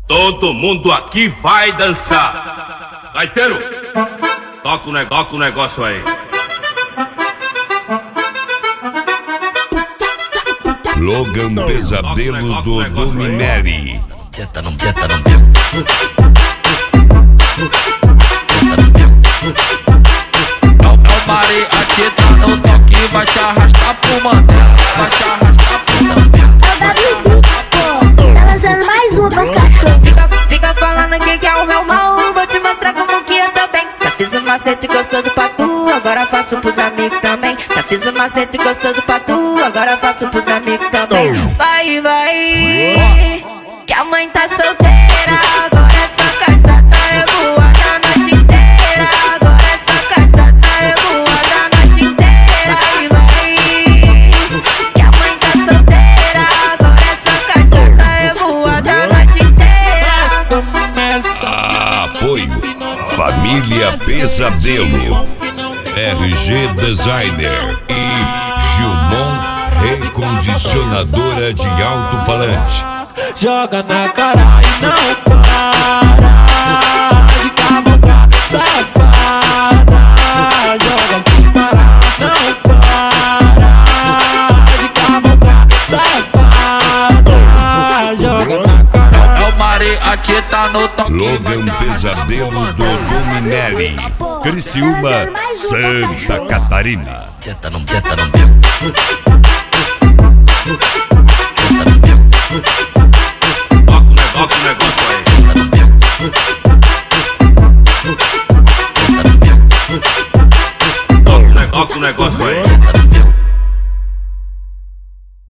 Todo mundo aqui vai dançar. Gaiteiro, toca o negócio aí. Logan Pesadelo do Dominelli. Senta no bico. Senta no bico. É o Mari, a teta no toque, vai te arrastar pro mandela. Vai te arrastar pro mandela. Tá lançando mais uma pros cachorros. Fica falando que é o meu mal, vou te mostrar como que eu tô bem. Já fiz um macete gostoso pra tu, agora faço pros amigos também. Já fiz um macete gostoso pra tu, agora faço pros amigos também. Vai, que a mãe tá solteira, agora essa cachaça é boa da noite inteira. Agora essa cachaça é boa da noite inteira. Vai, que a mãe tá solteira, agora essa cachaça é boa da noite inteira. Apoio Família Pesadelo, RG Designer e Gilmon Recondicionadora de Alto-Falante. Joga na cara e não para de cavalgar, safada. Joga sem parar, não para de cavalgar, safada. Joga na cara. É o Mari, a teta no toque. Logan Pesadelo do Dominelli, Criciúma, Santa Catarina. Senta no bico.